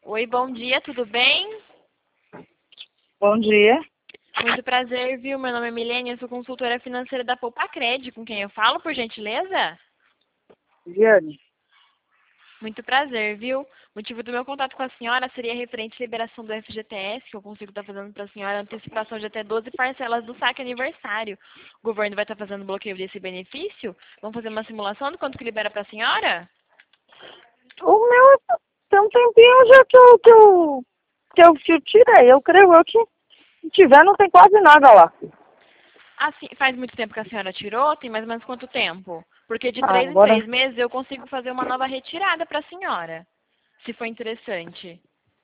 Oi, bom dia, tudo bem? Bom dia. Muito prazer, viu? Meu nome é Milene, eu sou consultora financeira da Poupacred. Com quem eu falo, por gentileza? Viane. Muito prazer, viu? O motivo do meu contato com a senhora seria referente à liberação do FGTS, que eu consigo estar fazendo para a senhora antecipação de até 12 parcelas do saque aniversário. O governo vai estar fazendo bloqueio desse benefício? Vamos fazer uma simulação do quanto que libera para a senhora? O meu tem um tempinho já que eu tirei. Eu creio eu que se tiver não tem quase nada lá. Assim, faz muito tempo que a senhora tirou? Tem mais ou menos quanto tempo? Porque de Ah, 3 em 3 agora meses eu consigo fazer uma nova retirada para a senhora, se for interessante.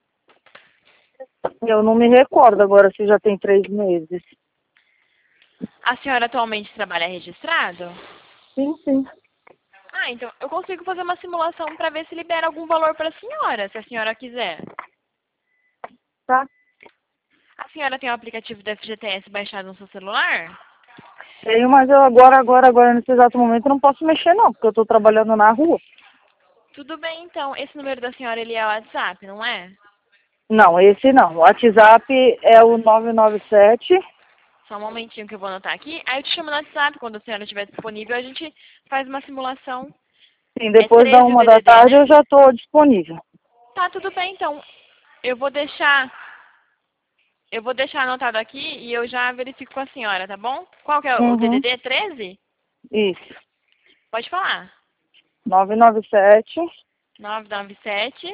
eu não me recordo agora se já tem 3 meses. A senhora atualmente trabalha registrado? Sim, sim. Ah, então eu consigo fazer uma simulação para ver se libera algum valor para a senhora, se a senhora quiser. Tá. A senhora tem o aplicativo do FGTS baixado no seu celular? Tenho, mas eu agora, nesse exato momento, não posso mexer não, porque eu tô trabalhando na rua. Tudo bem, então. Esse número da senhora, ele é o WhatsApp, não é? Não, esse não. O WhatsApp é o 997. Só um momentinho que eu vou anotar aqui. Aí eu te chamo no WhatsApp, quando a senhora estiver disponível, a gente faz uma simulação. Sim, É depois da 13 o 1 da tarde DDD, eu né? já tô disponível. Tá, tudo bem, então. Eu vou deixar, eu vou deixar anotado aqui e eu já verifico com a senhora, tá bom? Qual que é o Uhum. DDD? 13? Isso. Pode falar. 997 997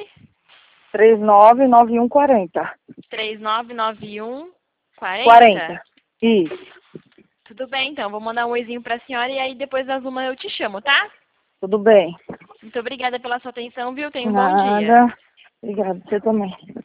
399140. 3991 40. 40. Isso. Tudo bem, então. Vou mandar um oizinho pra senhora e aí depois das uma eu te chamo, tá? Tudo bem. Muito obrigada pela sua atenção, viu? Tenha um bom dia. Nada. Obrigada. Você também.